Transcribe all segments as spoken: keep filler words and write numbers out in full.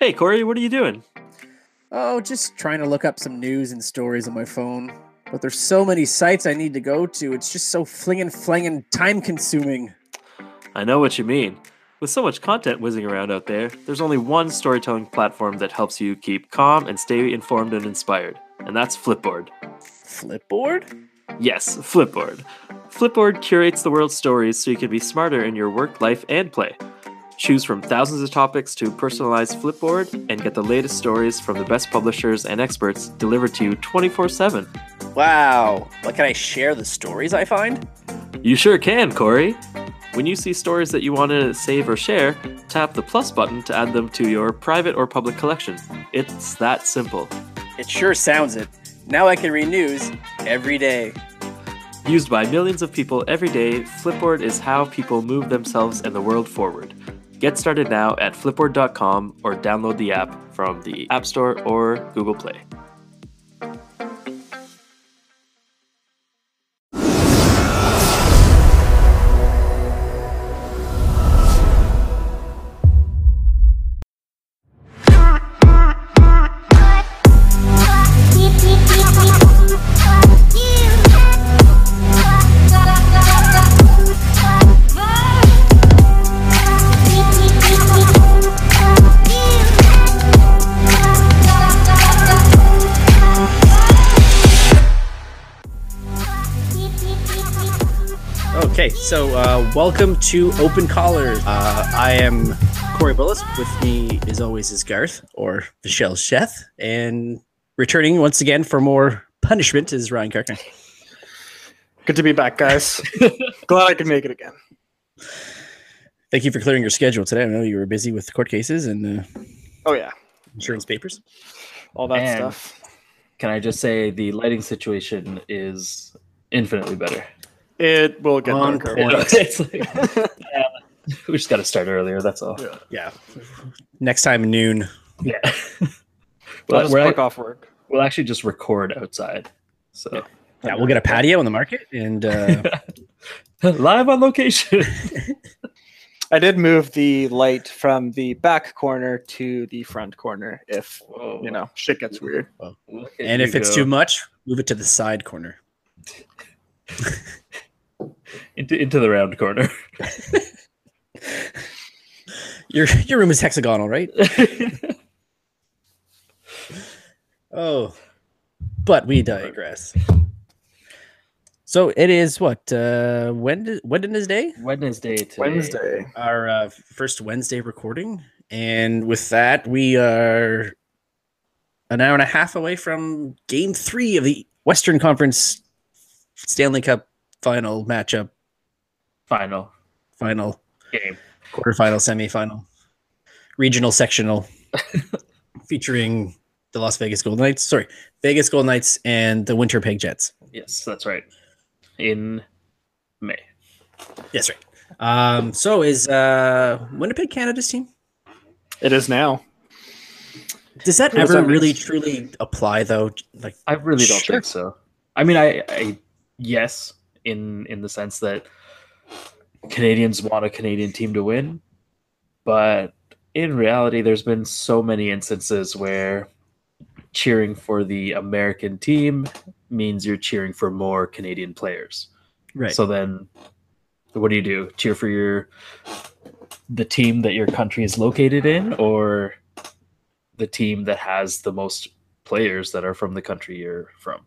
Hey, Corey, what are you doing? Oh, just trying to look up some news and stories on my phone. But there's so many sites I need to go to. It's just so flingin' flangin' time consuming. I know what you mean. With so much content whizzing around out there, there's only one storytelling platform that helps you keep calm and stay informed and inspired, and that's Flipboard. Flipboard? Yes, Flipboard. Flipboard curates the world's stories so you can be smarter in your work, life, and play. Choose from thousands of topics to personalize Flipboard and get the latest stories from the best publishers and experts delivered to you twenty-four seven. Wow. Like, can I share the stories I find? You sure can, Corey. When you see stories that you want to save or share, tap the plus button to add them to your private or public collection. It's that simple. It sure sounds it. Now I can read news every day. Used by millions of people every day, Flipboard is how people move themselves and the world forward. Get started now at flipboard dot com or download the app from the App Store or Google Play. Okay, so uh, welcome to Open Collars. Uh, I am Corey Bullis. With me, as always, is Garth, or Michelle Sheth. And returning once again for more punishment is Ryan Karkner. Good to be back, guys. Glad I could make it again. Thank you for clearing your schedule today. I know you were busy with court cases and uh, Oh, yeah. insurance papers. All that And stuff. Can I just say the lighting situation is infinitely better? It will get On darker. point. It's like, yeah, we just got to start earlier. That's all. Yeah. Yeah. Next time, noon. Yeah. I'll Well, just we're fuck ac- off work. we'll actually just record outside. So Yeah, we'll get a patio on the market. And uh, live on location. I did move the light from the back corner to the front corner if, Whoa. you know, shit gets weird. Look at and you if it's go. too much, move it to the side corner. into into the round corner. Your your room is hexagonal, right? Oh, but we digress. So it is what uh, when Wednesday, Wednesday today. Wednesday. our uh, first Wednesday recording, and with that we are an hour and a half away from Game Three of the Western Conference Stanley Cup Final matchup, Final final game. quarterfinal, semifinal, regional, sectional, featuring the Las Vegas Golden Knights. Sorry, Vegas Golden Knights and the Winnipeg Jets. Yes, that's right. In May. That's right. Um, so is uh, Winnipeg Canada's team? It is now. Does that Who does ever that really mean? truly apply though? Like, I really don't Sure. think so. I mean, I, I yes, in in the sense that Canadians want a Canadian team to win, but in reality, there's been so many instances where cheering for the American team means you're cheering for more Canadian players. right? So then, what do you do? Cheer for your the team that your country is located in, or the team that has the most players that are from the country you're from?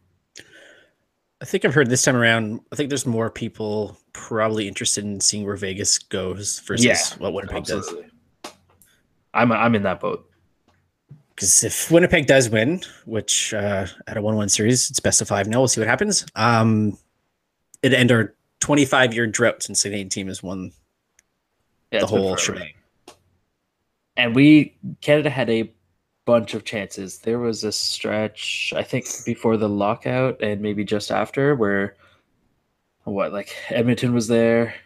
I think I've heard this time around. I think there's more people probably interested in seeing where Vegas goes versus Yeah, what Winnipeg does. Absolutely. I'm I'm in that boat. Because if Winnipeg does win, which uh, at a one-one series, it's best of five now. We'll see what happens. Um, it end our twenty-five-year drought since the Canadian team has won Yeah, the it's been whole forever. shebang. And we Canada had a bunch of chances. There was a stretch, I think, before the lockout and maybe just after, where what like Edmonton was there,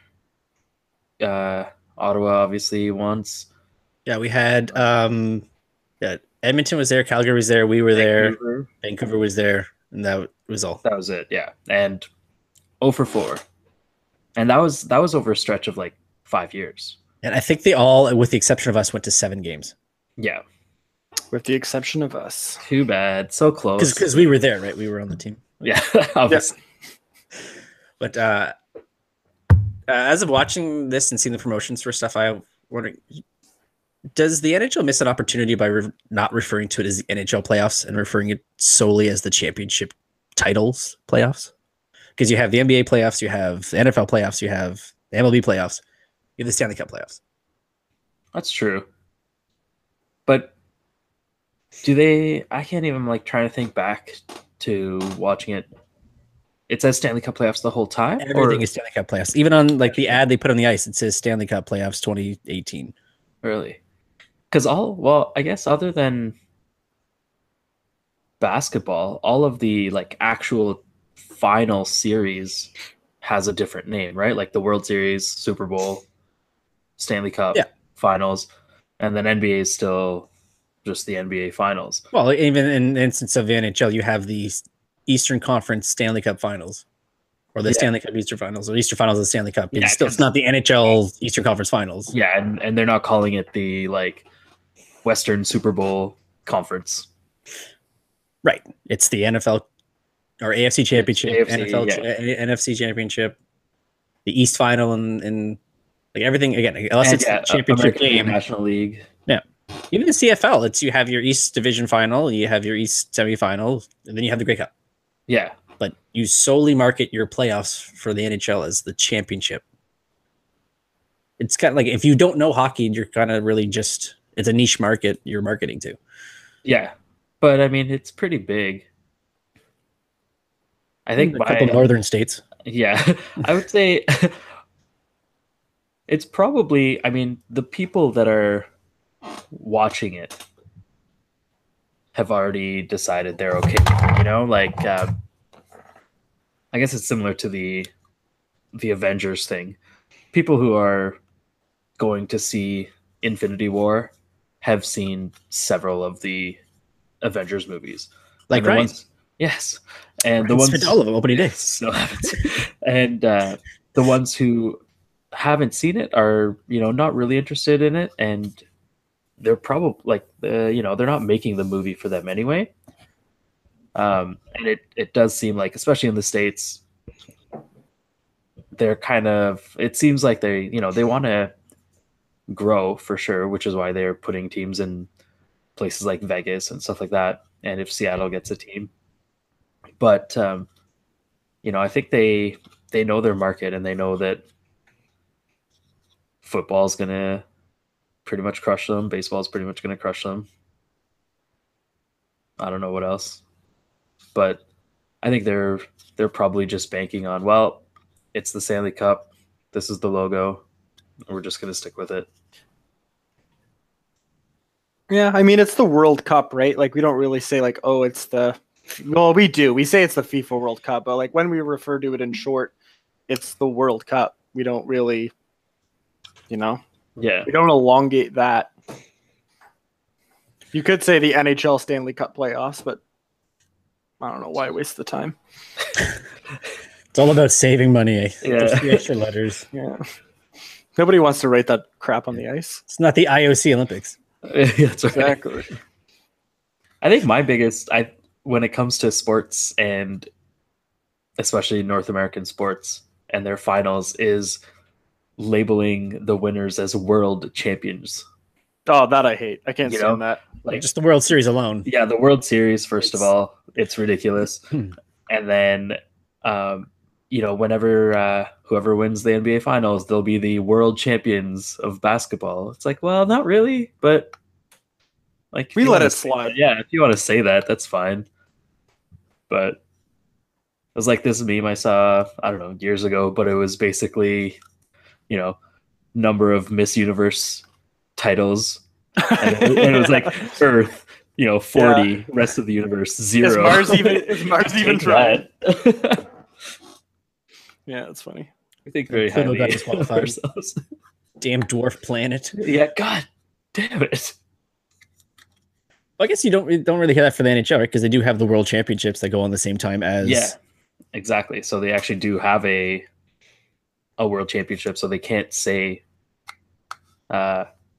uh, Ottawa obviously once. Yeah, we had um, yeah, Edmonton was there, Calgary was there, we were there, Vancouver. Vancouver was there, and that was all. That was it, yeah. And oh for four. And that was that was over a stretch of like five years. And I think they all, with the exception of us, went to seven games. Yeah. with the exception of us. Too bad. So close. Because we were there, right? We were on the team. Yeah, obviously. But uh, uh, as of watching this and seeing the promotions for stuff, I wonder, does the N H L miss an opportunity by re- not referring to it as the N H L playoffs and referring it solely as the championship titles playoffs? Because you have the N B A playoffs, you have the N F L playoffs, you have the M L B playoffs, you have the Stanley Cup playoffs. That's true. But do they? I can't even like try to think back to watching it. It says Stanley Cup playoffs the whole time. Everything or? is Stanley Cup playoffs. Even on like the ad they put on the ice, it says Stanley Cup playoffs twenty eighteen. Really? Because all well, I guess other than basketball, all of the like actual final series has a different name, right? Like the World Series, Super Bowl, Stanley Cup Yeah. Finals, and then N B A is still just the N B A Finals. Well, even in the instance of the N H L, you have the Eastern Conference Stanley Cup Finals, or the Yeah. Stanley Cup Eastern Finals, or Eastern Finals of the Stanley Cup. It's Yeah, still it's 'cause- not the N H L Eastern Conference Finals. Yeah, and, and they're not calling it the like Western Super Bowl Conference. Right. It's the N F L or A F C Championship, A F C, N F L, yeah. A- N F C Championship, the East Final, and, and like everything again. Unless And it's yeah, the championship American game, National League. even the C F L, it's you have your East Division Final, you have your East Semifinal, and then you have the Grey Cup. Yeah, But you solely market your playoffs for the N H L as the championship. It's kind of like if you don't know hockey, you're kind of really just it's a niche market you're marketing to. yeah, but I mean it's pretty big. I think a by, couple northern states. yeah, I would say it's probably. I mean, the people that are watching it have already decided they're okay with it, you know, like uh, I guess it's similar to the the Avengers thing. People who are going to see Infinity War have seen several of the Avengers movies. Like And the Ryan. ones, yes, and the Ryan ones spent all of them opening day. still haven't seen- and uh, the ones who haven't seen it are, you know, not really interested in it, and they're probably like, uh, you know, they're not making the movie for them anyway. Um, and it it does seem like, especially in the States, they're kind of. It seems like they, you know, they want to grow for sure, which is why they're putting teams in places like Vegas and stuff like that. And if Seattle gets a team, but um, you know, I think they they know their market and they know that football's gonna pretty much crush them. Baseball's pretty much gonna crush them. I don't know what else, but I think they're they're probably just banking on, well, it's the Stanley Cup. This is the logo. We're just gonna stick with it. Yeah, I mean it's the World Cup, right? Like we don't really say like, oh, it's the well, we do. We say it's the FIFA World Cup, but like when we refer to it in short, it's the World Cup. We don't really, you know, Yeah, we don't elongate that. You could say the N H L Stanley Cup playoffs, but I don't know why waste the time. It's all about saving money. eh? Yeah. There's the extra letters. Yeah. Nobody wants to write that crap on the ice. It's not the I O C Olympics. that's right. Exactly. I think my biggest, I when it comes to sports and especially North American sports and their finals, is labeling the winners as world champions. Oh, that I hate. I can't You stand know? that. Like, Just the World Series alone. yeah, the World Series, first of It's- all, it's ridiculous. Hmm. And then, um, you know, whenever uh, whoever wins the N B A Finals, they'll be the world champions of basketball. It's like, well, not really, but like if We you let wanna it say slide. that- yeah, if you want to say that, that's fine. But it was like this meme I saw, I don't know, years ago, but it was basically, you know, number of Miss Universe titles, and it, and it was like Earth, you know, forty, rest of the universe zero. Is Mars even is Mars even Take trying? that. Yeah, that's funny. We think very Pluto highly got of disqualified. ourselves. Damn dwarf planet. Yeah, god damn it. Well, I guess you don't you don't really hear that for the N H L, right? Because they do have the World Championships that go on the same time as. Yeah, exactly. So they actually do have a a world championship, so they can't say uh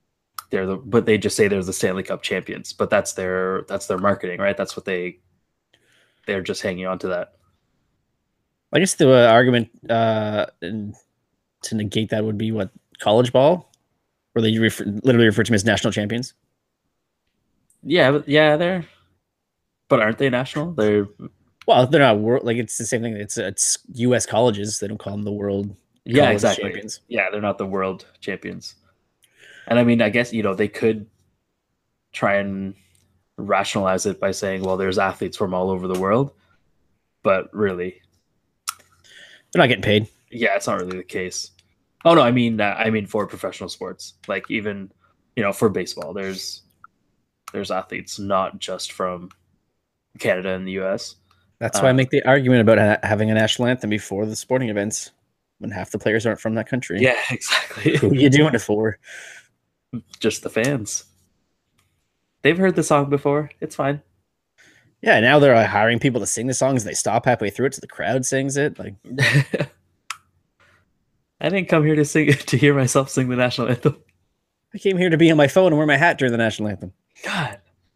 they're the but they just say they're the Stanley Cup champions, but that's their that's their marketing, right? That's what they they're just hanging on to that. I guess the uh, argument uh, in, to negate that would be what college ball, where they refer, literally refer to them as national champions. Yeah, but yeah, they're but aren't they national? They're Well, they're not world. Like it's the same thing. It's it's U S colleges. They don't call them the world. yeah, college exactly. champions. Yeah, they're not the world champions. And I mean, I guess, you know, they could try and rationalize it by saying, well, there's athletes from all over the world, but really, They're not getting paid. yeah, it's not really the case. Oh no, I mean, uh, I mean for professional sports, like even, you know, for baseball, there's there's athletes not just from Canada and the U S. That's why I Uh, make the argument about ha- having a national anthem before the sporting events, when half the players aren't from that country. Yeah, exactly. Who are you doing it for? Just the fans. They've heard the song before. It's fine. Yeah, now they're uh, hiring people to sing the songs. They stop halfway through it, so the crowd sings it. Like, I didn't come here to sing to hear myself sing the national anthem. I came here to be on my phone and wear my hat during the national anthem. God.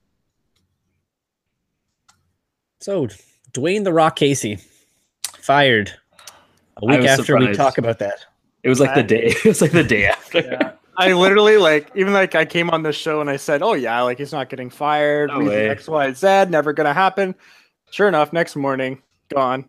So, Dwayne the Rock Casey fired a I week was after we surprised. talk about that. It was like the I- day. It was like the day after. Yeah. I literally like even like I came on this show and I said, "Oh yeah, like he's not getting fired. No Reason way. X, Y, Z, never gonna happen." Sure enough, next morning, gone.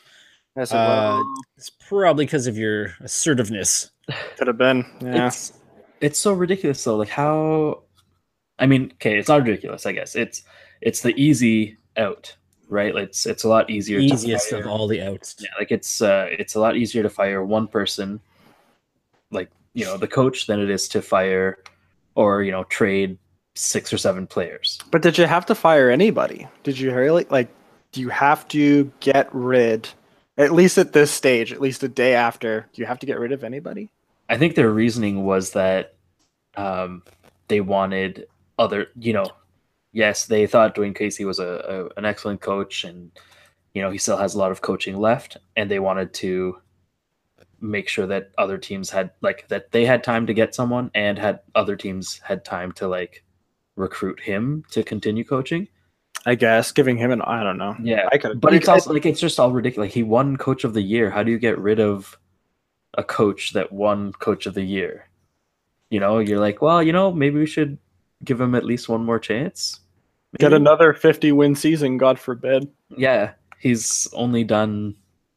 I said, Uh, "Well, It's probably because of your assertiveness. could have been." Yeah. It's it's so ridiculous though. Like how I mean, okay, it's not ridiculous, I guess. It's it's the easy out, right? Like, It's it's a lot easier Easiest to of fire. all the outs. Yeah, like it's uh it's a lot easier to fire one person, like, you know, the coach, than it is to fire or, you know, trade six or seven players. But did you have to fire anybody? Did you really like? Do you have to get rid? At least at this stage, at least a day after, do you have to get rid of anybody? I think their reasoning was that um, they wanted other, you know, yes, they thought Dwayne Casey was a, a an excellent coach, and you know he still has a lot of coaching left, and they wanted to make sure that other teams had like that they had time to get someone, and had other teams had time to like recruit him to continue coaching. I guess giving him an I don't know. Yeah, I could, but it's also like it's just all ridiculous. Like, he won Coach of the Year. How do you get rid of a coach that won Coach of the Year? You know, you're like, well, you know, maybe we should give him at least one more chance. get Maybe? another fifty win season. God forbid. Yeah, he's only done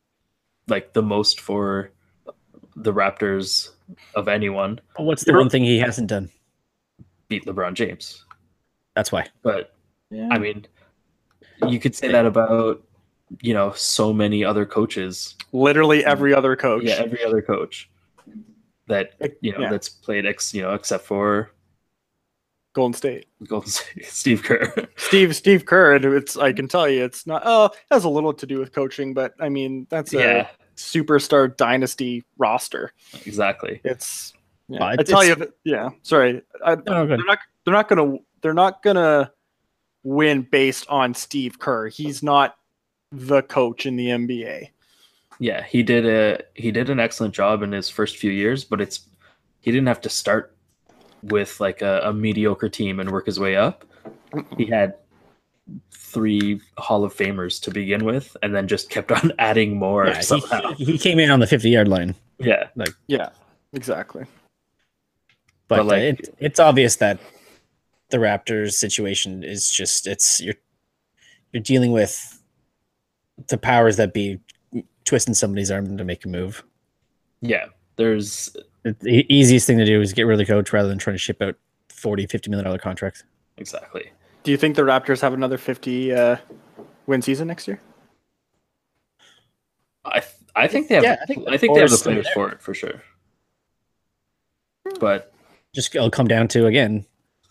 like the most for the Raptors of anyone. But what's the one thing he hasn't done? Beat LeBron James. That's why. But Yeah. I mean, you could say that about, you know, so many other coaches. Literally every other coach. Yeah, every other coach that, you know, Yeah. that's played ex, you know, except for Golden State. Golden State, Steve Kerr. Steve Steve Kerr. And it's I can tell you, it's not. Oh, it has a little to do with coaching, but I mean that's a Yeah, superstar dynasty roster. exactly. It's. Yeah. Well, I it's- tell you, that- yeah. Sorry, I, No, no, go they're ahead. not. They're not gonna. They're not gonna win based on Steve Kerr. He's not the coach in the N B A. Yeah, he did a he did an excellent job in his first few years, but it's he didn't have to start with like a, a mediocre team and work his way up. He had three Hall of Famers to begin with, and then just kept on adding more Yeah, somehow. he, he came in on the fifty yard line. Yeah, Yeah, exactly. But, But, like- uh, it, it's obvious that the Raptors situation is just it's you're you're dealing with the powers that be twisting somebody's arm to make a move. yeah. There's The e- easiest thing to do is get rid of the coach rather than trying to ship out forty, fifty million dollar contracts. exactly. Do you think the Raptors have another fifty uh, win season next year? I th- I think they have. Yeah, I think I think they have the Forrest's still players there. for it for sure. But Just it'll come down to again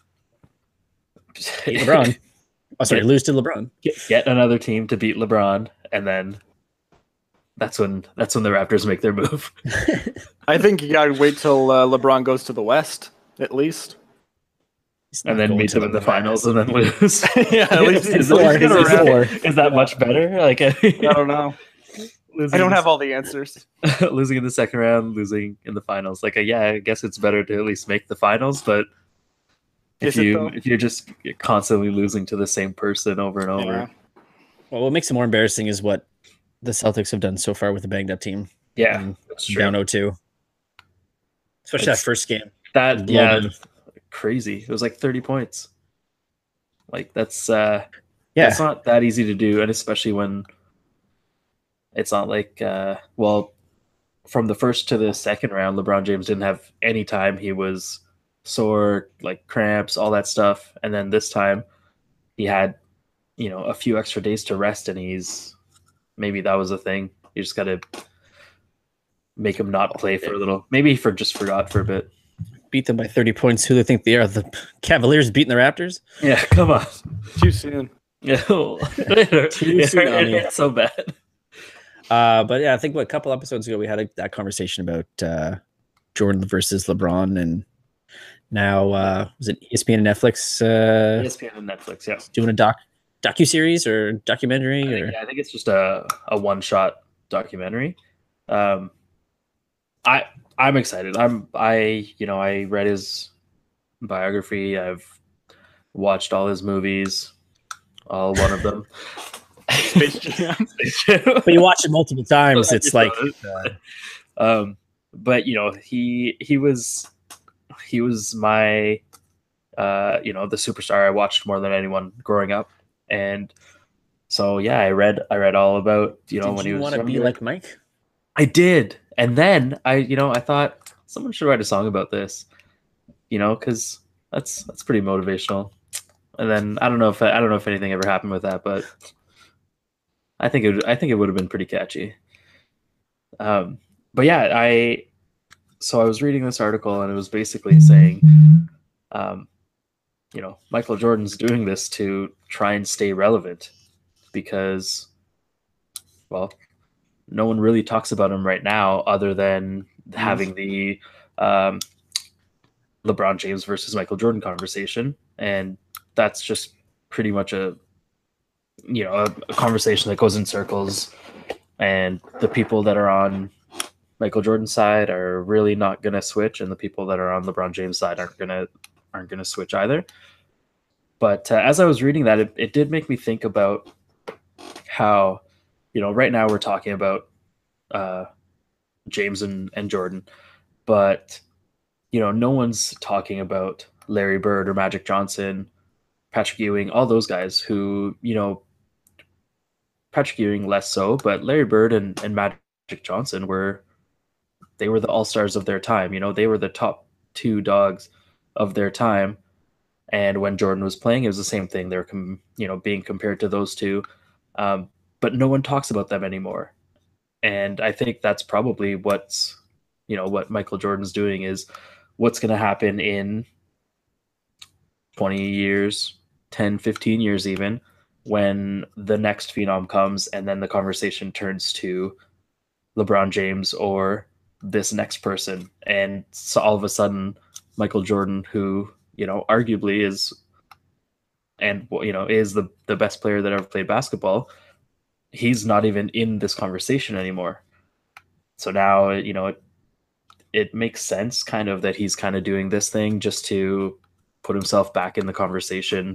beat LeBron. Oh, sorry, Yeah. lose to LeBron. get, get another team to beat LeBron, and then that's when that's when the Raptors make their move. I think you gotta wait till uh, LeBron goes to the West, at least. He's not And then going meet to them in the finals and then lose. yeah, at least Is he's that- at least is gonna that- wrap- is that much better? Like, I, I don't know. losing I don't have all the answers. losing in the second round, losing in the finals. Like, uh, yeah, I guess it's better to at least make the finals, but if Is it, you though? if you're just constantly losing to the same person over and over. Yeah. Well, what makes it more embarrassing is what the Celtics have done so far with the banged up team. Yeah, And that's down true. oh two. Especially It's- that first game. That Blow yeah, them. crazy. It was like thirty points. Like that's uh Yeah. that's not that easy to do, and especially when it's not like uh well from the first to the second round, LeBron James didn't have any time. He was sore, like cramps, all that stuff. And then this time he had, you know, a few extra days to rest, and he's maybe that was the thing. You just gotta make him not play for a little. Maybe he for just forgot for a bit. Beat them by thirty points. Who do they think they are? The Cavaliers beating the Raptors? Yeah, come on. Too soon. Yeah, Too it, soon on you. it's so bad. Uh, but yeah, I think what, a couple episodes ago we had a, that conversation about uh, Jordan versus LeBron, and now uh, was it E S P N and Netflix uh, E S P N and Netflix, yeah. doing a doc docu series or I documentary? think, Or yeah, I think it's just a, a one shot documentary. Um, I I'm excited. I'm I you know I read his biography. I've watched all his movies, all one of them. Space Jam. but you watch it multiple times. So It's like uh, um, but you know he he was he was my uh you know the superstar I watched more than anyone growing up, and so yeah I read I read all about you know did when you he was want to be younger. like Mike? I did, and then I you know I thought someone should write a song about this, you know, because that's that's pretty motivational. And then I don't know if I don't know if anything ever happened with that, but I think it would, I think it would have been pretty catchy. Um, but yeah, I so I was reading this article, and it was basically saying, um, you know, Michael Jordan's doing this to try and stay relevant because, well, no one really talks about him right now other than having the um, LeBron James versus Michael Jordan conversation, and that's just pretty much a you know a, a conversation that goes in circles, and the people that are on Michael Jordan's side are really not going to switch, and the people that are on LeBron James' side aren't going to aren't going to switch either. But uh, as I was reading that, it, it did make me think about how, you know, right now we're talking about uh, James and, and Jordan, but, you know, no one's talking about Larry Bird or Magic Johnson, Patrick Ewing, all those guys who, you know, Patrick Ewing less so, but Larry Bird and, and Magic Johnson were, they were the all-stars of their time. You know, they were the top two dogs of their time. And when Jordan was playing, it was the same thing. They were, com- you know, being compared to those two. Um, but no one talks about them anymore. And I think that's probably what's, you know, what Michael Jordan's doing is what's going to happen in twenty years, ten, fifteen years even, when the next phenom comes and then the conversation turns to LeBron James or this next person. And so all of a sudden, Michael Jordan, who, you know, arguably is, and, you know, is the, the best player that ever played basketball, he's not even in this conversation anymore. So now, you know, it, it makes sense kind of that he's kind of doing this thing just to put himself back in the conversation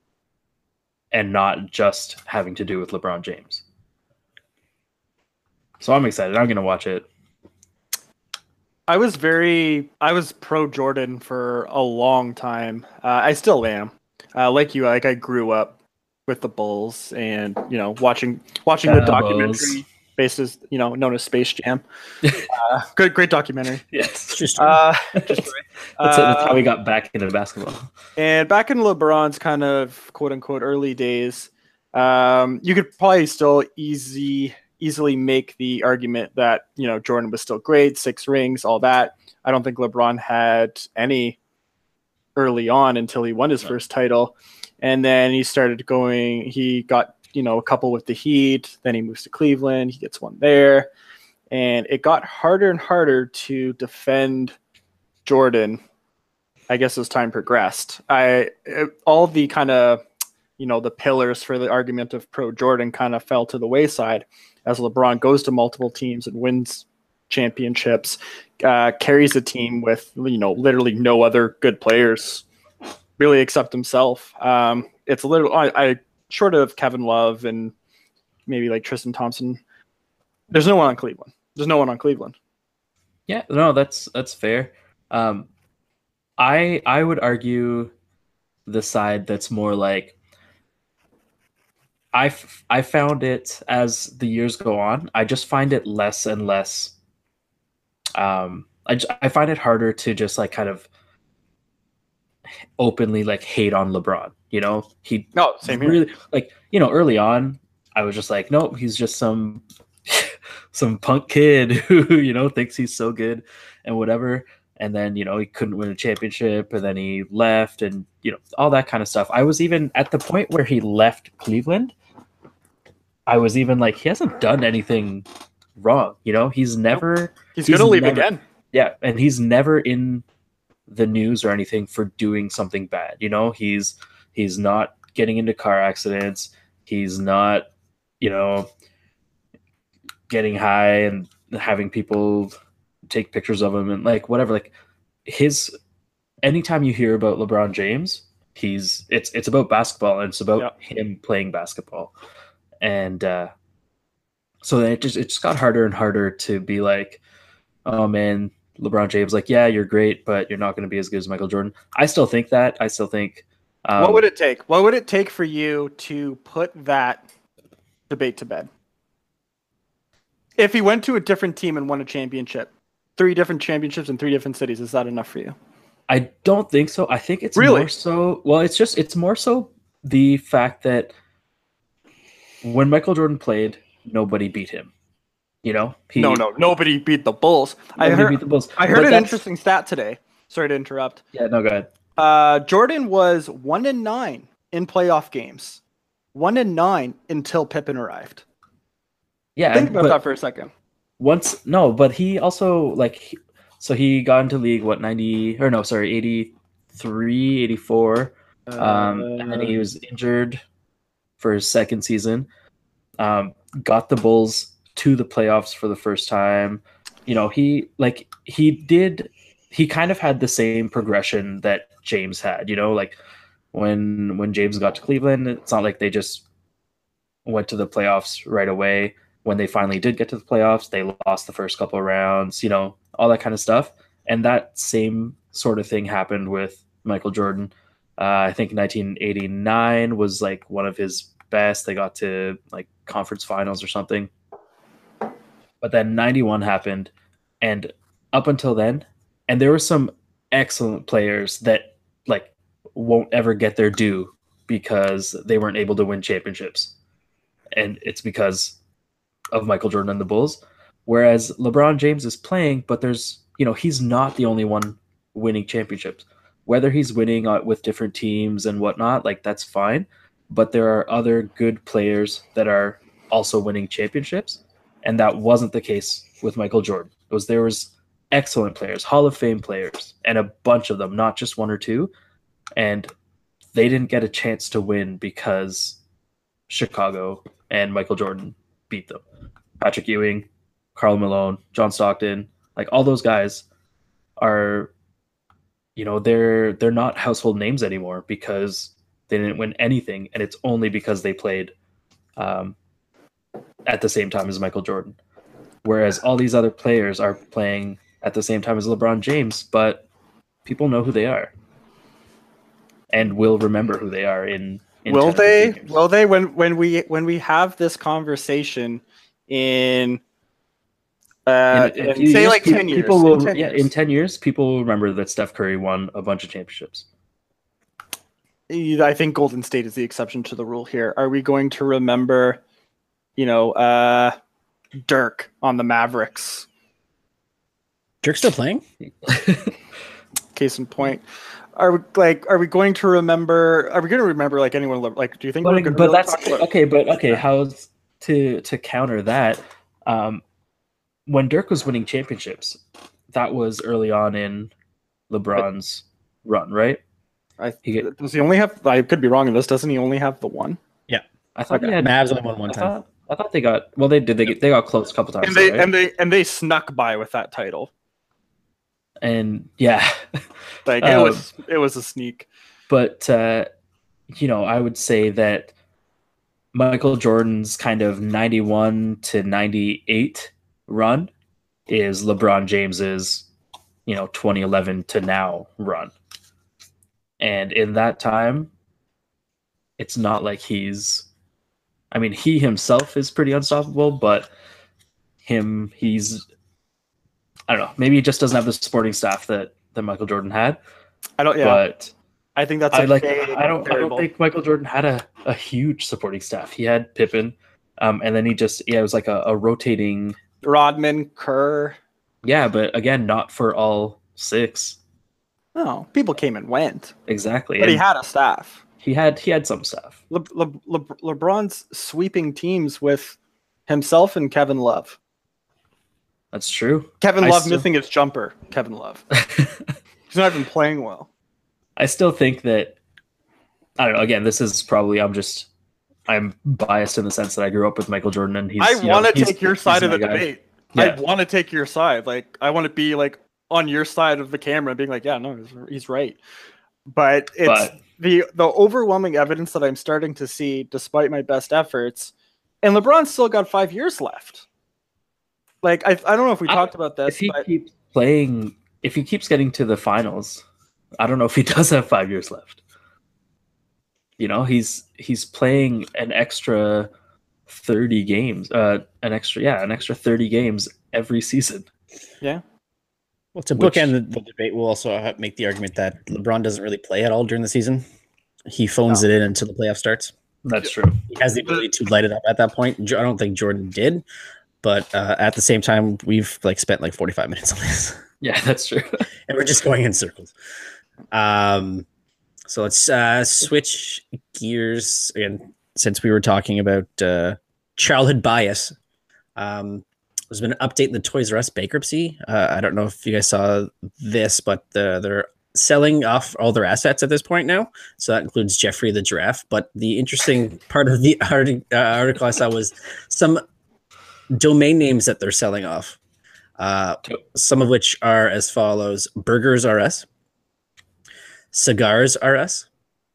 and not just having to do with LeBron James. So I'm excited. I'm going to watch it. I was very, I was pro Jordan for a long time. Uh, I still am. Uh, like you, like I grew up with the Bulls, and you know, watching watching the Uh, documentary, Bulls. basis, you know, known as Space Jam. uh, good, great documentary. Yes. Just Uh, just, That's, that's uh, how we got back into basketball. And back in LeBron's kind of quote unquote early days, um, you could probably still easy easily make the argument that, you know, Jordan was still great, six rings, all that. I don't think LeBron had any early on until he won his No. first title. And then he started going, he got, you know, a couple with the Heat, then he moves to Cleveland, he gets one there. And it got harder and harder to defend Jordan, I guess, as time progressed. I all the kind of, you know, the pillars for the argument of pro Jordan kind of fell to the wayside as LeBron goes to multiple teams and wins championships, uh, carries a team with, you know, literally no other good players really accept himself. Um, it's a little I, I short of Kevin Love and maybe like Tristan Thompson. There's no one on Cleveland. There's no one on Cleveland. Yeah, no, that's that's fair. Um, I I would argue the side that's more like I f- I found it as the years go on. I just find it less and less. Um, I j- I find it harder to just like kind of openly like hate on LeBron. You know, he No, same here. really like you know early on. I was just like, nope, he's just some some punk kid who you know thinks he's so good and whatever. And then you know he couldn't win a championship, and then he left, and you know all that kind of stuff. I was even at the point where he left Cleveland. I was even like, he hasn't done anything wrong. You know, he's never. He's, he's gonna leave never, again. Yeah, and he's never in the news or anything for doing something bad. You know, he's he's not getting into car accidents. He's not, you know, getting high and having people take pictures of him and like whatever. Like his, anytime you hear about LeBron James, he's it's it's about basketball and it's about Yep. him playing basketball. And uh, so then it just it just got harder and harder to be like, oh man, LeBron James, like, yeah, you're great, but you're not going to be as good as Michael Jordan. I still think that. I still think. Um, What would it take? What would it take for you to put that debate to bed? If he went to a different team and won a championship, three different championships in three different cities, is that enough for you? I don't think so. I think it's Really? more so. Well, it's just it's more so the fact that when Michael Jordan played, nobody beat him. You know, he, no, no, nobody beat the Bulls. I nobody heard. beat the Bulls. I heard But an that's- interesting stat today. Sorry to interrupt. Yeah, no, go ahead. Uh, Jordan was one and nine in playoff games, one and nine until Pippen arrived. Yeah, Think about but that for a second. once no, but he also like he- so he got into league what ninety or no, sorry, eighty-three, eighty-four. Um, and then he was injured for his second season. Um, got the Bulls to the playoffs for the first time. You know, he like he did. He kind of had the same progression that James had. You know, like when when James got to Cleveland, it's not like they just went to the playoffs right away. When they finally did get to the playoffs, they lost the first couple of rounds. You know, all that kind of stuff. And that same sort of thing happened with Michael Jordan. Uh, I think nineteen eighty-nine was like one of his best. They got to like conference finals or something. But then ninety-one happened, and up until then, and there were some excellent players that like won't ever get their due because they weren't able to win championships. And it's because of Michael Jordan and the Bulls. Whereas LeBron James is playing, but there's, you know, he's not the only one winning championships. Whether he's winning uh, with different teams and whatnot, like that's fine. But there are other good players that are also winning championships. And that wasn't the case with Michael Jordan. It was, there was excellent players, Hall of Fame players, and a bunch of them, not just one or two. And they didn't get a chance to win because Chicago and Michael Jordan beat them. Patrick Ewing, Karl Malone, John Stockton, like all those guys are, you know, they're they're not household names anymore because they didn't win anything, and it's only because they played um, at the same time as Michael Jordan. Whereas all these other players are playing at the same time as LeBron James, but people know who they are and will remember who they are in. in Will ten or they? fifteen years. Will they? When when we when we have this conversation in, uh, in, in a in few say years, like pe- ten years, people will, in ten yeah, years, in ten years, people will remember that Steph Curry won a bunch of championships. I think Golden State is the exception to the rule here. Are we going to remember, you know, uh, Dirk on the Mavericks? Dirk's still playing? Case in point. Are we like? Are we going to remember? Are we going to remember like anyone? Like, do you think? we're But, gonna but really that's talk about- okay. But okay, how's to to counter that? Um, when Dirk was winning championships, that was early on in LeBron's run, right? I He get, does he only have? I could be wrong in this. Doesn't he only have the one? I thought Okay. he had. Mavs only won one I time. thought, I thought they got. Well, they did. They get, they got close a couple times. And they right? and they and they snuck by with that title. and yeah, Like it Um, was it was a sneak. But uh, you know, I would say that Michael Jordan's kind of ninety-one to ninety-eight run is LeBron James's, you know, twenty eleven to now run. And in that time, it's not like he's, I mean, he himself is pretty unstoppable, but him, he's, I don't know, maybe he just doesn't have the supporting staff that, that Michael Jordan had. I don't. Yeah, But I think that's I a like. vague I don't. I variable. don't think Michael Jordan had a, a huge supporting staff. He had Pippen, um, and then he just yeah, it was like a, a rotating. Rodman, Kerr. Yeah, but again, not for all six. No, people came and went, Exactly. but he And had a staff. he had he had some stuff. Le- Le- Le- LeBron's sweeping teams with himself and Kevin Love. That's true. Kevin I Love still- missing his jumper. Kevin Love. He's not even playing well. I still think that I don't know. Again, this is probably I'm just I'm biased in the sense that I grew up with Michael Jordan, and he's. I you know, want to he's- take your he's side of my the guy. debate. Yeah. I want to take your side. Like, I want to be like on your side of the camera, being like, yeah, no, he's, he's right. But it's But- the the overwhelming evidence that I'm starting to see, despite my best efforts. And LeBron's still got five years left. Like, I I don't know if we I- talked about this, If he but keeps playing, if he keeps getting to the finals, I don't know if he does have five years left. You know, he's he's playing an extra thirty games, uh, an extra yeah, an extra thirty games every season. yeah, Well, to Which- bookend the, the debate, we'll also ha- make the argument that LeBron doesn't really play at all during the season. He phones No. it in until the playoff starts. That's true. He has the ability to light it up at that point. Jo- I don't think Jordan did, but uh, at the same time, we've like spent like forty-five minutes on this, Yeah, that's true. and we're just going in circles. Um, so let's uh, switch gears again. Since we were talking about uh, childhood bias, um, there's been an update in the Toys R Us bankruptcy. Uh, I don't know if you guys saw this, but the, they're selling off all their assets at this point now. So that includes Jeffrey the giraffe. But the interesting part of the arti- uh, article I saw was some domain names that they're selling off. Uh, some of which are as follows: Burgers R Us, Cigars R Us,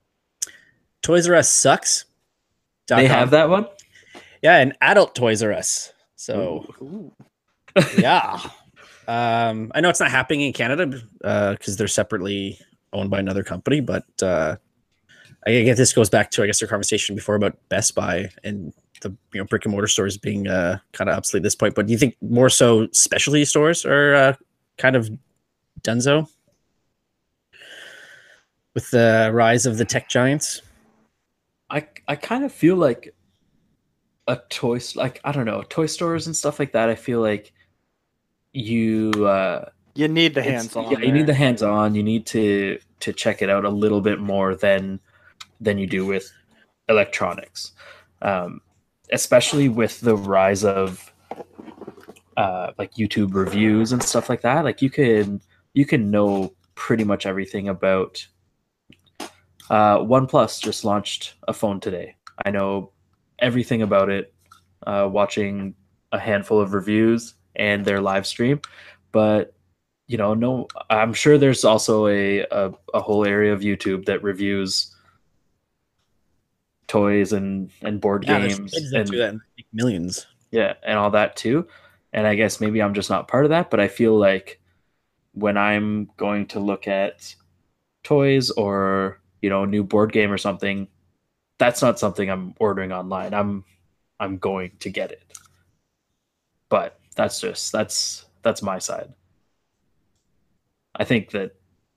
Toys R Us Sucks. They have that one. Yeah, and Adult Toys R Us. So Ooh. yeah, um, I know it's not happening in Canada because they're separately owned by another company, but uh, I guess this goes back to I guess our conversation before about Best Buy and the you know brick and mortar stores being uh, kind of obsolete at this point. But do you think more so specialty stores are uh, kind of donezo with the rise of the tech giants? I I kind of feel like a toy s- like I don't know toy stores and stuff like that. I feel like you uh, You need the it's- hands on. Yeah, you need the hands on. You need to to check it out a little bit more than than you do with electronics, um, especially with the rise of uh, like YouTube reviews and stuff like that. Like you can you can know pretty much everything about. Uh, OnePlus just launched a phone today. I know everything about it, uh, watching a handful of reviews and their live stream. But you know, no, I'm sure there's also a a, a whole area of YouTube that reviews toys and and board Yeah, there's games kids that and do that and make millions. yeah, and all that too. And I guess maybe I'm just not part of that, but I feel like when I'm going to look at toys or, you know, a new board game or something, that's not something I'm ordering online. I'm I'm going to get it. But that's just that's that's my side. I think that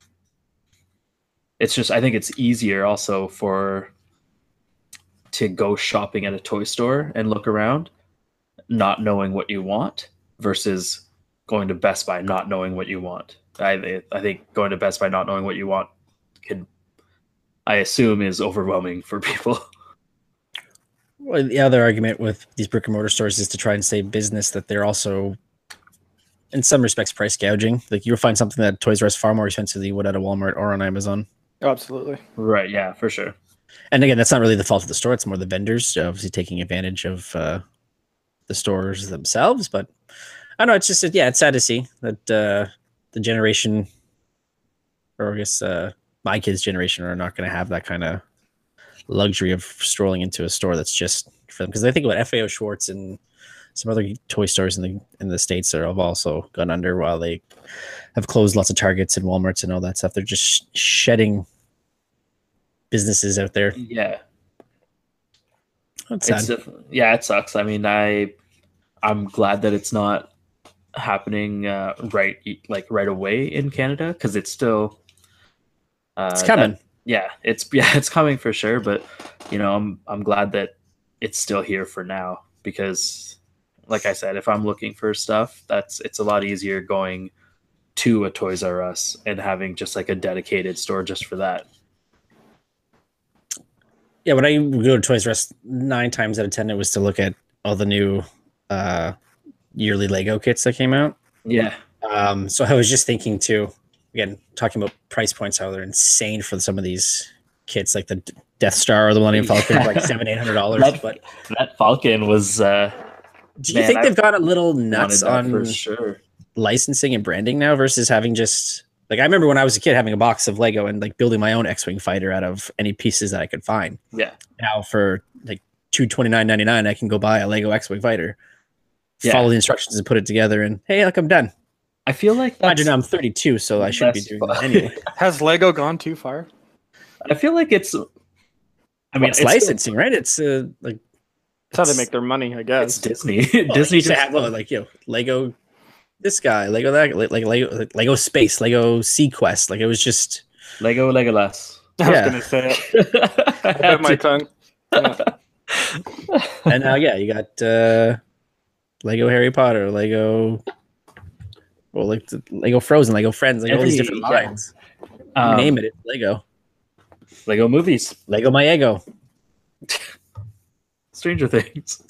it's just I think it's easier also for to go shopping at a toy store and look around not knowing what you want versus going to Best Buy not knowing what you want. I I think going to Best Buy not knowing what you want can I assume is overwhelming for people. Well, the other argument with these brick and mortar stores is to try and save business that they're also, in some respects, price gouging. Like you'll find something that Toys R Us far more expensive than you would at a Walmart or on Amazon. Oh, absolutely. Right, yeah, for sure. And again, that's not really the fault of the store. It's more the vendors obviously taking advantage of uh, the stores themselves. But I don't know. It's just, yeah, it's sad to see that uh, the generation, or I guess uh, my kids' generation are not going to have that kind of luxury of strolling into a store that's just for them. Because I think about F A O Schwartz and some other toy stores in the in the States that have also gone under while they have closed lots of Targets and Walmarts and all that stuff. They're just shedding businesses out there. Yeah. That's It's sad. def- yeah, it sucks. I mean, I I'm glad that it's not happening uh, right like right away in Canada because it's still uh, It's coming. that- yeah, it's yeah, it's coming for sure. But you know, I'm I'm glad that it's still here for now because, like I said, if I'm looking for stuff, that's it's a lot easier going to a Toys R Us and having just like a dedicated store just for that. Yeah, when I would go to Toys R Us, nine times out of ten, it was to look at all the new uh, yearly Lego kits that came out. Yeah, Um, so I was just thinking too, again, talking about price points, how they're insane for some of these kits, like the D- Death Star or the Millennium Falcon, Yeah. like seven, eight hundred dollars. That- But that Falcon was uh, do you Man, think I they've got a little wanted nuts that on for sure. licensing and branding now versus having just like I remember when I was a kid having a box of Lego and like building my own X-wing fighter out of any pieces that I could find. Yeah, Now for like two twenty nine ninety nine, I can go buy a Lego X-wing fighter, Yeah. follow the instructions and put it together, and hey, look, I'm done. I feel like that's, Imagine I'm thirty-two, so I should be that's doing fun. that anyway. Has Lego gone too far? I feel like it's. I mean, Well, it's, still- licensing, right? It's uh, like That's how they It's- make their money, I It's guess. Disney. well, Disney used to just have well, like you know, Lego, this guy, Lego that, like like Lego, like Lego Space, Lego Sequest. Like it was just Lego Legolas. I was Yeah. gonna say it. I bit my tongue. Yeah. and now yeah, you got uh, Lego Harry Potter, Lego, well, like the Lego Frozen, Lego Friends, like all these Every- different yeah. lines. You Um, name it, it's Lego. Lego movies. Lego My Ego. Stranger Things.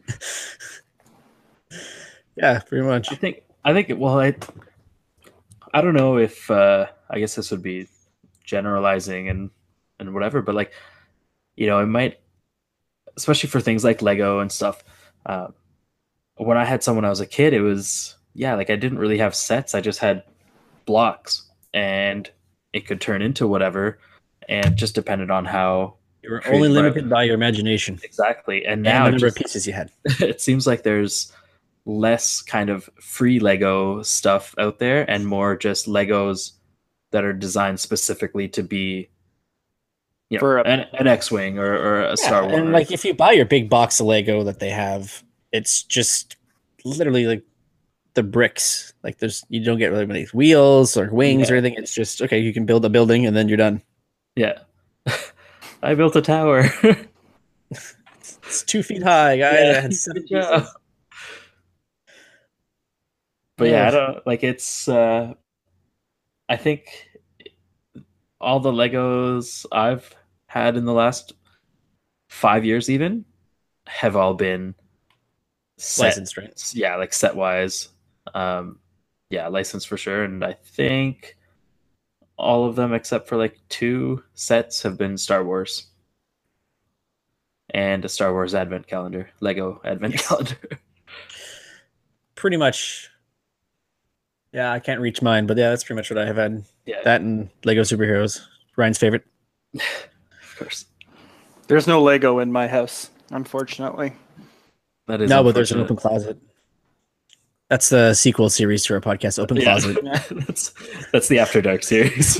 Yeah, pretty much. I think. I think. Well, I. I don't know if. Uh, I guess this would be generalizing and and whatever, but like, you know, it might, especially for things like Lego and stuff. Uh, when I had someone when I was a kid, it was yeah, like I didn't really have sets. I just had blocks, and it could turn into whatever, and just depended on how You were Create only whatever. limited by your imagination exactly. And and now the it number of just- pieces you had. it seems like there's less kind of free Lego stuff out there and more just Legos that are designed specifically to be you know, For a- an, an X-wing or, or a Star Wars. And like if you buy your big box of Lego that they have, it's just literally like the bricks. Like there's you don't get really many wheels or wings Yeah. or anything. It's just okay, you can build a building and then you're done. yeah. I built a tower. It's two feet high, guys. Yeah, It had seven good job. pieces. But yeah, Yeah. I don't like it's uh I think all the Legos I've had in the last five years even have all been set, Licensed, right? yeah, like set wise. Um yeah, licensed for sure. And I think all of them except for like two sets have been Star Wars. And a Star Wars advent calendar. Lego advent calendar. Pretty much. Yeah, I can't reach mine, but yeah, that's pretty much what I have had. Yeah, That and Lego superheroes. Ryan's favorite. of course. There's no Lego in my house, unfortunately. That is No, but there's an unfortunate. open closet. That's the sequel series to our podcast, Open Yeah. Closet. that's that's the After Dark series.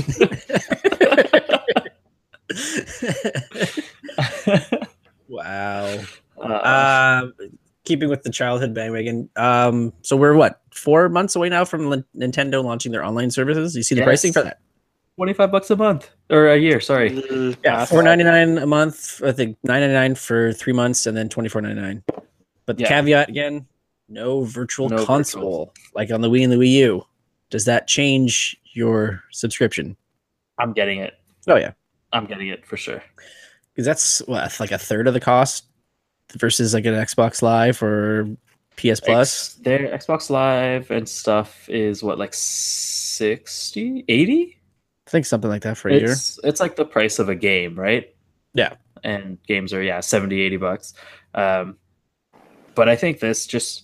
Wow. uh, Uh, keeping with the childhood bandwagon. Um, so we're what four months away now from L- Nintendo launching their online services. You see the Yes. pricing for that? twenty-five bucks a month or a year. Sorry. Uh, Yeah, uh, four ninety nine a month. I think nine ninety nine for three months, and then twenty four ninety nine. But the Yeah. caveat again: no virtual No console like on the Wii and the Wii U. Does that change your subscription? I'm getting it. Oh yeah, I'm getting it for sure. because that's what like a third of the cost versus like an Xbox Live or P S Plus. X, their Xbox Live and stuff is what like sixty, eighty? I think something like that for a year. It's it's like the price of a game, right? Yeah. And games are yeah, seventy, eighty bucks. Um but I think this just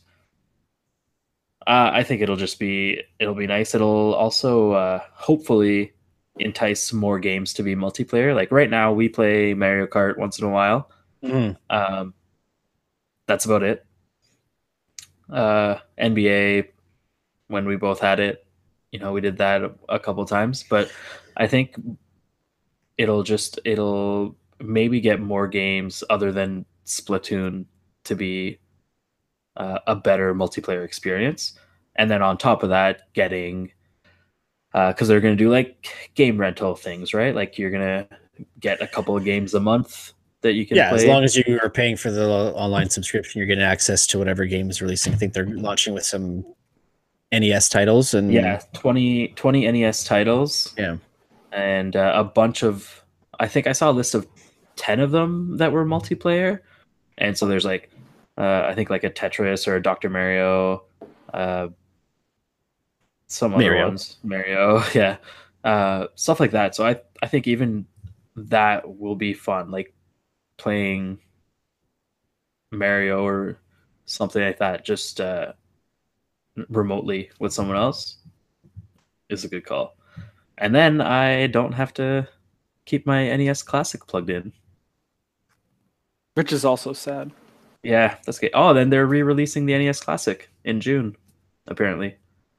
uh, I think it'll just be it'll be nice. It'll also uh hopefully entice more games to be multiplayer. Like right now, we play Mario Kart once in a while. Mm. Um, that's about it. Uh, N B A, when we both had it, you know, we did that a, a couple times. But I think it'll just it'll maybe get more games other than Splatoon to be uh, a better multiplayer experience, and then on top of that, getting because uh, they're going to do like game rental things, right? Like you're going to get a couple of games a month that you can Yeah, play. as long as you are paying for the online subscription, you're getting access to whatever game is releasing. I think they're launching with some N E S titles and yeah, twenty, twenty N E S titles. Yeah, and uh, a bunch of. I think I saw a list of ten of them that were multiplayer, and so there's like, uh, I think like a Tetris or a Doctor Mario. Uh, some other Mario. ones, Mario, yeah, uh, stuff like that. So I, I think even that will be fun, like playing Mario or something like that, just uh, remotely with someone else is a good call. And then I don't have to keep my N E S Classic plugged in, Which is also sad. Yeah, that's good. Oh, then they're re-releasing the N E S Classic in June, apparently.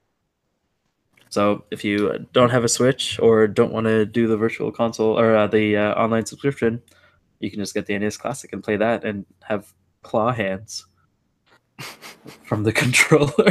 So if you don't have a Switch or don't want to do the virtual console or uh, the uh, online subscription, you can just get the N E S Classic and play that and have claw hands from the controller.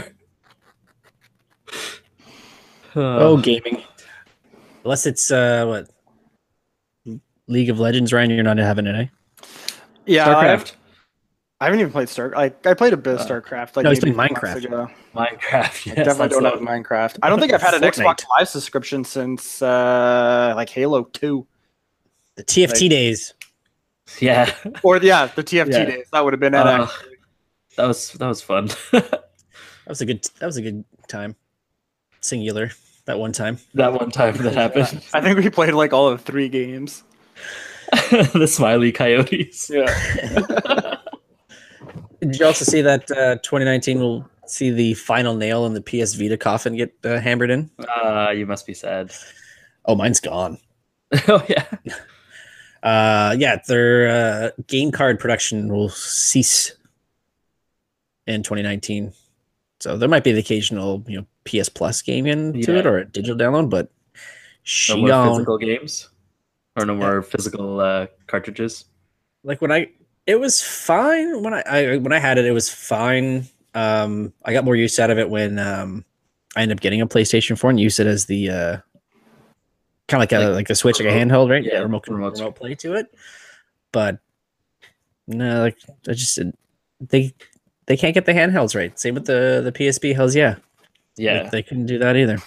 Uh, oh, gaming. Unless it's uh, what League of Legends, Ryan, you're not having it, eh? Yeah, StarCraft. I, I haven't even played Star. Like I played a bit of Uh, StarCraft. Like no, he's maybe playing two months Minecraft. ago. Minecraft. Yes, I definitely that's don't the- have Minecraft. I don't think I've had an Fortnite. Xbox Live subscription since uh, like Halo two The T F T Like- days. Yeah. or yeah, the T F T Yeah. days. That would have been it. Uh, actually. that was that was fun. That was a good. That was a good time. Singular. That one time. that one time that happened. I think we played like all of three games. The smiley coyotes. Yeah. Did you also see that uh, twenty nineteen will see the final nail in the P S Vita coffin get uh, hammered in? Uh, you must be sad. Oh, mine's gone. Oh yeah. Uh, yeah, their uh, game card production will cease in twenty nineteen. So there might be the occasional, you know, P S Plus game into Yeah. it or a digital download, but she No more gone. physical games, or no more physical uh, cartridges. Like when I, it was fine when I, I when I had it, it was fine. Um, I got more use out of it when um, I ended up getting a PlayStation four and used it as the uh, kind of like a Like like a Switch, like a remote- handheld, right? yeah, remote remote- remote play to it. But no, like I just they they can't get the handhelds right. Same with the the P S P. Hells yeah, Yeah. Like, they couldn't do that either.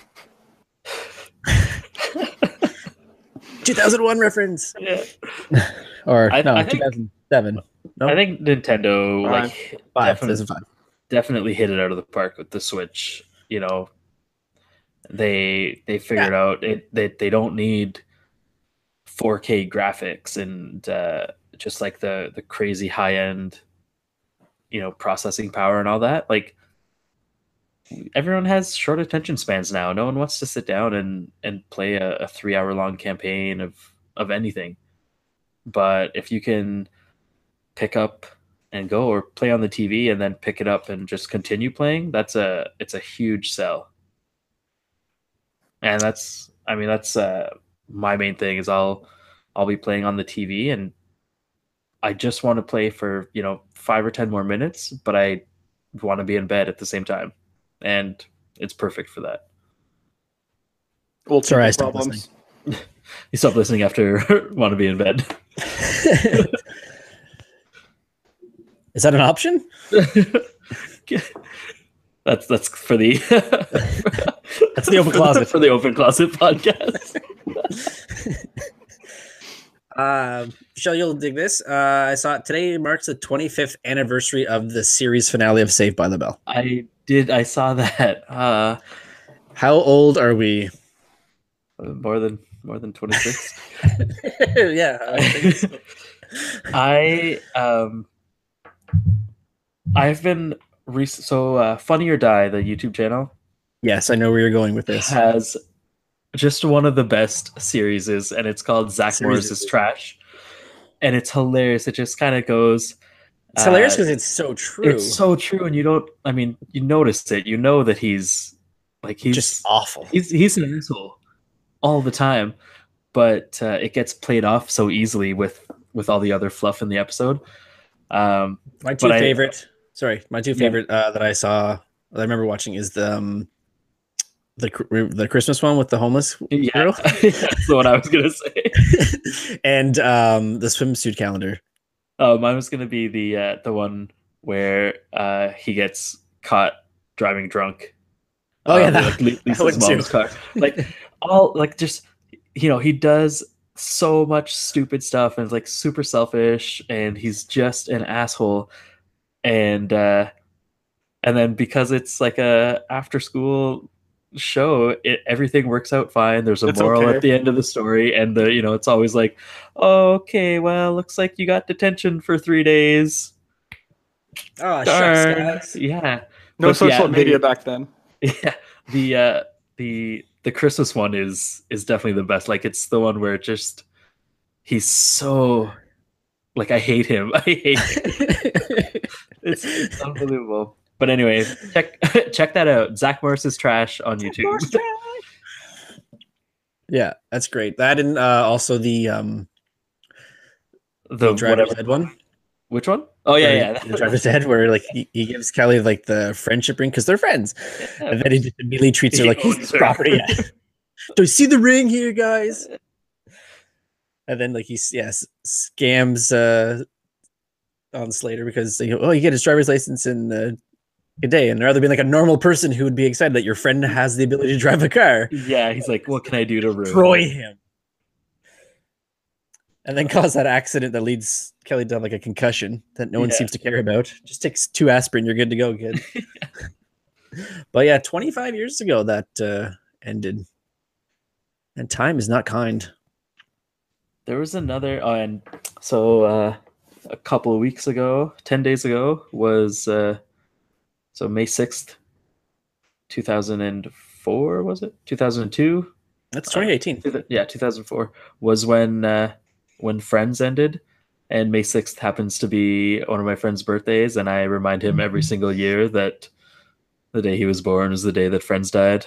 two thousand one reference, Yeah. or I- no, I think- two thousand seven. No, I think Nintendo Five. like five. definitely, two thousand five. definitely hit it out of the park with the Switch. You know, they they figured out it that they, they don't need four K graphics and uh, just like the the crazy high end, you know, processing power and all that. Like everyone has short attention spans now. No one wants to sit down and and play a, a three hour long campaign of of anything. But if you can pick up and go or play on the T V and then pick it up and just continue playing, that's a it's a huge sell. And that's I mean that's uh my main thing is I'll I'll be playing on the T V and I just want to play for, you know, five or ten more minutes, but I want to be in bed at the same time. And it's perfect for that. Old Sorry, I people stopped problems. You stop listening after want to be in bed. Is that an option? that's that's for the That's the open closet. for the open closet podcast. Uh, Michelle, you'll dig this. Uh, I saw it today marks the twenty-fifth anniversary of the series finale of Saved by the Bell. I did. I saw that. Uh, How old are we? more than more than twenty six. yeah. I think so. I um, I've been re- so uh, Funny or Die, the YouTube channel, Yes, I know where you're going with this. has just one of the best series is, and it's called Zach Series Morris's is- Trash, and it's hilarious. It just kind of goes. It's hilarious uh, because it's so true. It's so true, and you don't. I mean, you notice it. You know that he's like he's just awful. he's he's an asshole all the time, but uh, it gets played off so easily with with all the other fluff in the episode. Um, My two but I- favorite, sorry, my two Yeah. favorite uh, that I saw, that I remember watching is the um, the cr- the Christmas one with the homeless yeah, girl, that's what I was gonna say. and um, the swimsuit calendar. Oh, mine was gonna be the uh, the one where uh, he gets caught driving drunk. Oh, yeah, Uh, that- like, Le- that Lisa's one too. mom's car. Like all like just you know he does so much stupid stuff and is like super selfish and he's just an asshole. And uh, and then because it's like a after school show, it everything works out fine. There's a It's moral okay. at the end of the story, and the you know it's always like, oh, okay, well, looks like you got detention for three days. Oh, Darn. Yeah, No But social yeah, media they- back then. yeah. The uh, the the Christmas one is is definitely the best. Like it's the one where it just he's so like I hate him. I hate him. It's, it's unbelievable. But anyway, check check that out. Zach Morris's Trash on YouTube. Yeah, that's great. That and uh, also the um, The the driver's whatever. ed one. Which one? Oh yeah, Where yeah. he- the driver's ed, where like he, he gives Kelly like the friendship ring because they're friends, and then he just immediately treats her He like he's owns his her. property. Yeah. Do you see the ring here, guys? And then like he s- yes scams uh, on Slater because they go, oh, you get his driver's license in uh, a day, and rather being like a normal person who would be excited that your friend has the ability to drive a car, Yeah, he's like, what can I do to ruin? destroy it?" him, and then cause that accident that leads Kelly to have like a concussion that no one Yeah. seems to care about. Just takes two aspirin, you're good to go, kid. But yeah, twenty-five years ago that uh, ended, and time is not kind. There was another, oh, and so uh, a couple of weeks ago, ten days ago, was uh, so May sixth, two thousand four, was it? two thousand two? That's twenty eighteen. Yeah, two thousand four was when uh, when Friends ended, and May sixth happens to be one of my friend's birthdays, and I remind him every single year that the day he was born was the day that Friends died.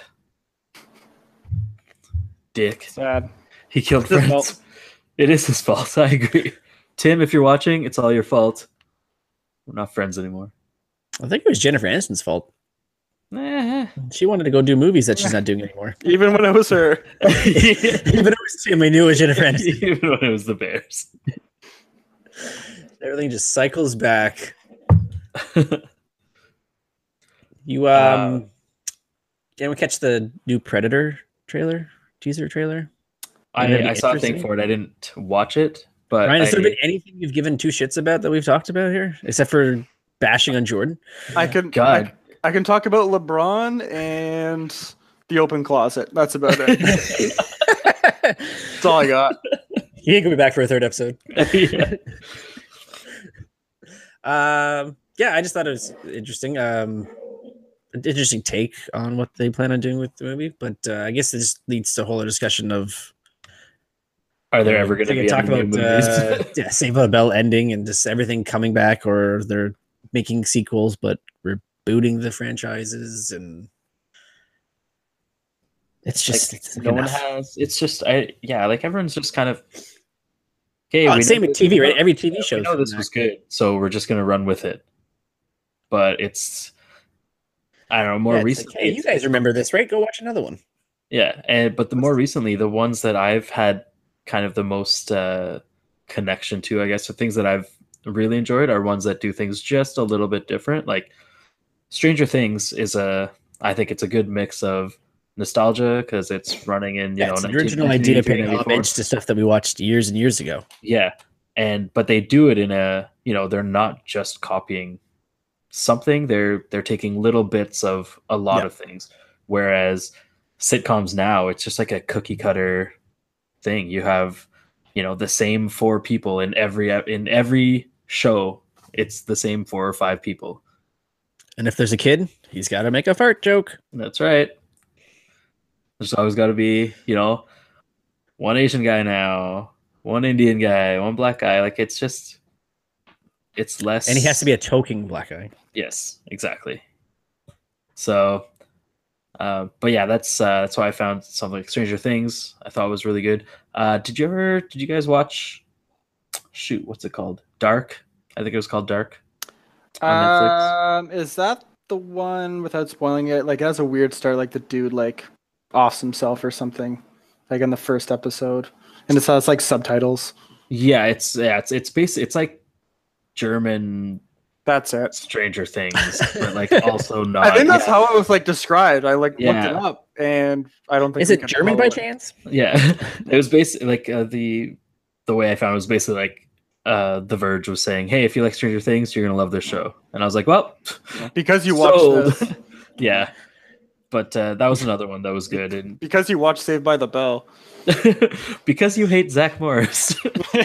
Dick. Sad. He killed It's his Friends. fault. It is his fault. I agree. Tim, if you're watching, it's all your fault. We're not friends anymore. I think it was Jennifer Aniston's fault. Eh. She wanted to go do movies that she's not doing anymore. Even when it was her. Even it was Tim, we knew it was Jennifer Aniston. Even when it was the Bears. Everything just cycles back. You Uh, um, can we catch the new Predator trailer, teaser trailer? I, That'd be I saw a thing interesting. for it. I didn't watch it, but Ryan, has there I- been anything you've given two shits about that we've talked about here, except for bashing on Jordan? I can God. I, I can talk about LeBron and the open closet. That's about it. That's all I got. He ain't gonna be back for a third episode. Yeah. Um, yeah, I just thought it was interesting. Um, an interesting take on what they plan on doing with the movie, but uh, I guess it just leads to a whole other discussion of Are there ever If going to they be talk any about new movies? uh, yeah, Save the Bell ending and just everything coming back, or they're making sequels but rebooting the franchises, and it's just Like, it's no one enough. has. It's just I yeah, like everyone's just kind of okay. Oh, we same know- with T V, we right? know- Every T V we show. know this was good, so we're just gonna run with it. But it's I don't know. More recently, hey, you it's- guys remember this, right? Go watch another one. yeah, and but the more recently, the ones that I've had kind of the most uh, connection to, I guess, the things that I've really enjoyed are ones that do things just a little bit different. Like Stranger Things is a, I think it's a good mix of nostalgia because it's running in you Yeah, know it's the nineteen original idea ninety-three, paying ninety-four. homage to stuff that we watched years and years ago. Yeah. And but they do it in a, you know, they're not just copying something. They're they're taking little bits of a lot Yeah. of things. Whereas sitcoms now, it's just like a cookie cutter thing. You have, you know, the same four people in every in every show. It's the same four or five people. And if there's a kid, he's got to make a fart joke. That's right. There's always got to be, you know, one Asian guy now, one Indian guy, one black guy. Like it's just, it's less. And he has to be a token black guy. Yes, exactly. So, uh, but yeah, that's uh, that's why I found something like Stranger Things. I thought was really good. Uh, did you ever? Did you guys watch? Shoot, what's it called? Dark. I think it was called Dark. On Netflix. Um, is that the one without spoiling it? Like, it has a weird start. Like the dude like offs himself or something. Like in the first episode, and it has like subtitles. Yeah, it's yeah, it's it's basically it's like German That's it. Stranger Things, but like also not. I think that's yeah. how it was like described. I like looked Yeah. it up, and I don't think Is we it can German follow by it. chance? Yeah, it was basically like uh, the the way I found it was basically like uh, The Verge was saying, "Hey, if you like Stranger Things, you're gonna love this show." And I was like, "Well, Because you watched sold." this. Yeah, but uh, that was another one that was good, and Because you watched Saved by the Bell. because you hate Zach Morris.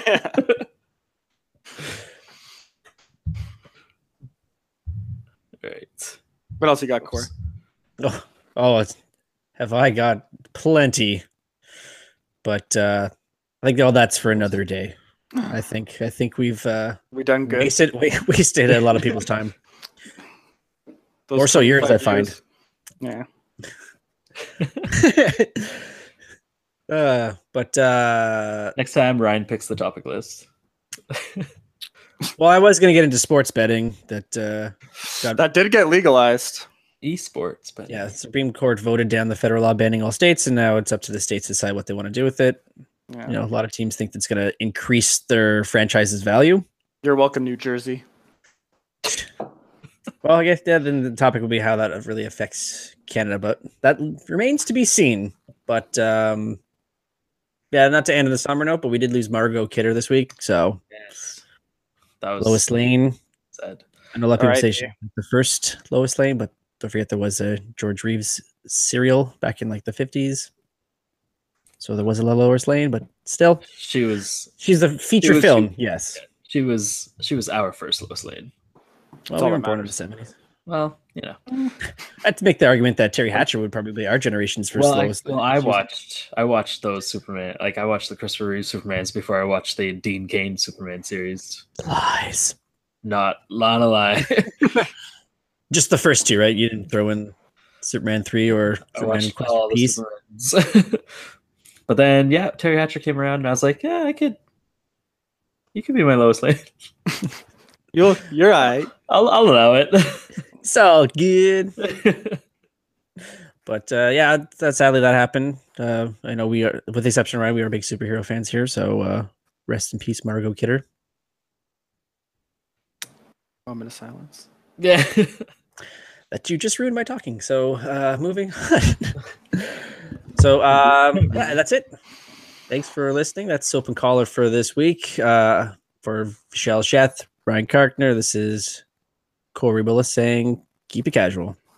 Right. What else you got, Core? Oh, oh it's, have I got plenty? But uh, I think all that's for another day. I think I think we've uh, We done good. wasted we, wasted a lot of people's time. Those More so yours, I twenty-five find. years. Yeah. uh, but uh, Next time, Ryan picks the topic list. well, I was going to get into sports betting. That uh, got, That did get legalized. Esports, but yeah, the Supreme Court voted down the federal law banning all states, and now it's up to the states to decide what they want to do with it. Yeah. You know, a lot of teams think that's going to increase their franchise's value. You're welcome, New Jersey. Well, I guess yeah, then the topic will be how that really affects Canada, but that remains to be seen. But um, yeah, not to end on the summer note, but we did lose Margot Kidder this week, so yes, that was Lois Lane. sad. I know a lot of people All say right, she yeah. was the first Lois Lane, but don't forget there was a George Reeves serial back in like the fifties. So there was a Lois Lane, but still, She was she's a feature was- film. she- yes. she was she was our first Lois Lane. Well, all we that were born in the matters. seventies. Well, you know. I had to make the argument that Terry Hatcher would probably be our generation's first Well, I, Lois Lane. well, I She was- watched I watched those Superman. Like I watched the Christopher Reeve Supermans before I watched the Dean Cain Superman series. lies. Not Lana lie. Just the first two, right? You didn't throw in Superman three or I Superman watched Quest all for the Peace. Supermans. But then, yeah, Terry Hatcher came around, and I was like, yeah, I could. You could be my Lois Lane. You'll, you're all right. I'll I'll allow it. It's all good. But uh, yeah, that sadly that happened. Uh, I know we are, with the exception of Ryan, we are big superhero fans here. So uh, rest in peace, Margot Kidder. Moment of silence. Yeah. That you just ruined my talking. So uh, moving on. So um, yeah, that's it. Thanks for listening. That's Soap and Collar for this week. Uh, for Michelle Sheth, Ryan Karkner, this is Corey Bullis saying, keep it casual.